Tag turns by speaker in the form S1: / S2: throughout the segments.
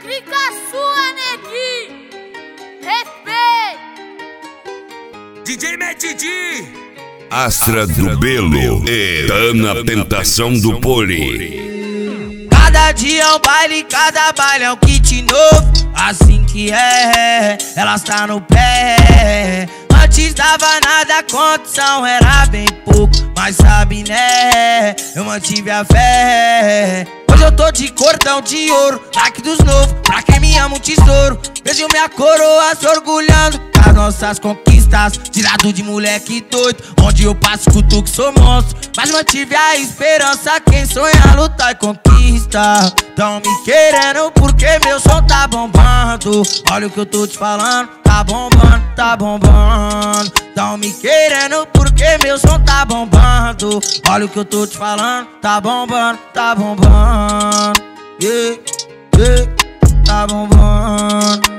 S1: clica sua, neguinho. Respeito.
S2: DJ Metidi,
S3: Astra do Belo e Dana Tentação do Poli.
S4: Cada dia é um baile, cada baile é um kit novo. Assim que é, elas tá no pé. Antes dava nada, a condição era bem pouco, mas sabe né, eu mantive a fé. Hoje eu tô de cordão de ouro, like dos novos, pra quem me ama um tesouro. Vejo minha coroa se orgulhando das nossas conquistas, tirado de moleque doido, onde eu passo escuto que sou monstro. Mas mantive a esperança, quem sonha lutar e conquista. Tão me querendo porque meu som tá bombando. Olha o que eu tô te falando, tá bombando, tá bombando. Tão me querendo porque meu som tá bombando. Olha o que eu tô te falando, tá bombando, tá bombando. Yeah, yeah, tá bombando.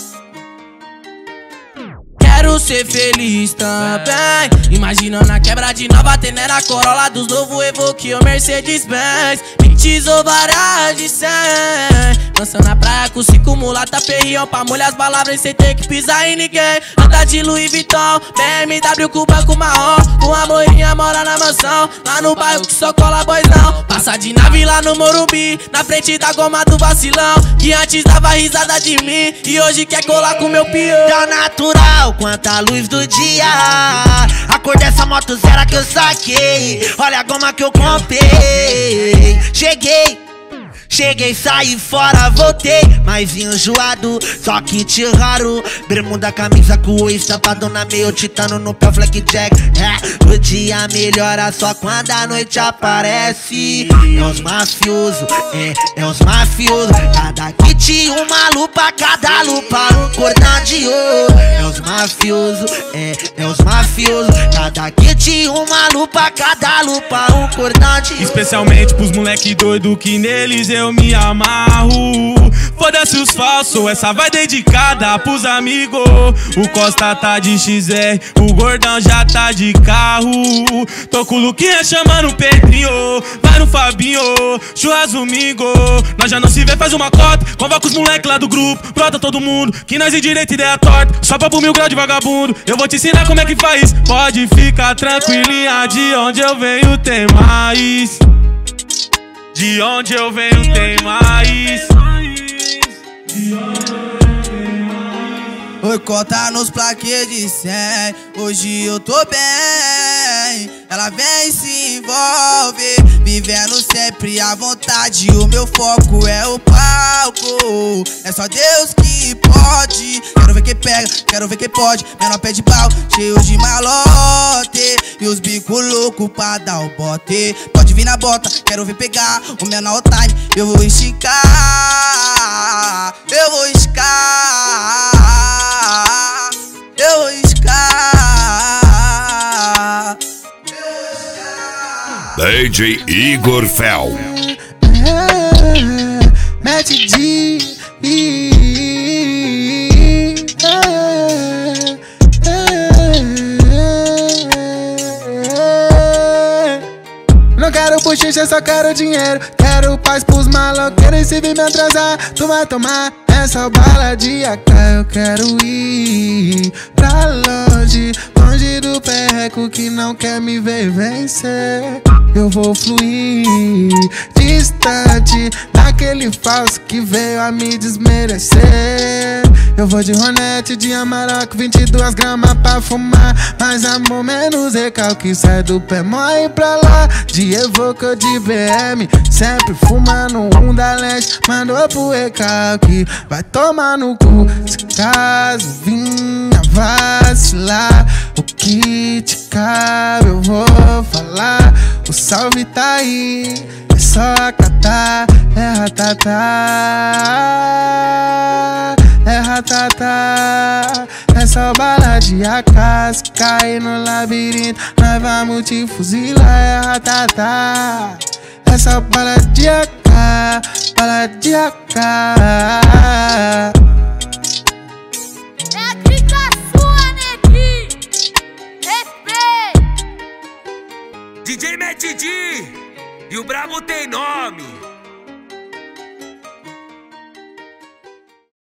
S4: Quero ser feliz também, imaginando a quebra de nova Tenera, Corolla dos novo Evoque ou Mercedes-Benz. Pintes ou varas de 100, dançando na praia com 5 mulata perrião, pra molhar as palavras sem ter que pisar em ninguém. Anda de Louis Vuitton, BMW com banco marrom, com a moinha mora na mansão, lá no bairro que só cola boizão. Passa de nave lá no Morumbi, na frente da goma do vacilão, que antes dava risada de mim e hoje quer colar com meu peão.
S5: Tá natural quanto a luz do dia, a cor dessa moto zero que eu saquei. Olha a goma que eu comprei. Cheguei, saí fora, voltei, mas vim enjoado, só kit raro. Bermuda, camisa com o estampadona, meio titano no pé, Blackjack. O dia melhora só quando a noite aparece. É os mafiosos, é os mafiosos. Cada kit uma lupa, cada lupa um cordão de ouro. É os mafiosos, é os mafiosos. Cada kit uma lupa, cada lupa um cordão de ouro.
S6: Especialmente pros moleque doido que neles eu me amarro. Foda-se os falsos, essa vai dedicada pros amigos. O Costa tá de XR, o Gordão já tá de carro. Tô com o Luquinha chamando o Pedrinho, vai no Fabinho, churras domingo. Nós já não se vê, faz uma cota, convoca os moleque lá do grupo, brota todo mundo, que nós de direita ideia torta, só papo 1000 graus de vagabundo. Eu vou te ensinar como é que faz, pode ficar tranquilinha, de onde eu venho tem mais. De onde eu venho tem mais.
S4: Oi, cota nos plaquês de 100, hoje eu tô bem. Ela vem e se envolve, vivendo sempre à vontade. O meu foco é o palco, é só Deus que pode. Quero ver quem pega, quero ver quem pode. Menor pé de pau, cheio de malote, e os bico louco pra dar o bote. Pode vir na bota, quero ver pegar o menor time. Eu vou esticar, eu vou esticar, eu vou esticar.
S3: DJ Igor Fel.
S7: Metidi. Não quero bochicha, só quero dinheiro. Quero paz pros maloqueiros, e se vir me atrasar, tu vai tomar essa bala de AK. Eu quero ir pra longe, longe do perreco que não quer me ver vencer. Eu vou fluir distante daquele falso que veio a me desmerecer. Eu vou de Ronete, de Amarok, 22 gramas pra fumar. Mais amor, menos recalque, sai do pé, morre pra lá. De Evoque ou de BM, sempre fumando um da leste. Mandou pro recalque, vai tomar no cu. Se caso vinha vacilar, o que te cabe eu vou falar. O salve tá aí, é só catar, é ratatá. É ratatá, é só bala de AK. Se cair no labirinto, nós vamos te fuzilar. É ratatá, é só bala de AK, bala de AK.
S1: É clica sua, neguinho. Respeito.
S2: DJ Metidi, e o brabo tem nome.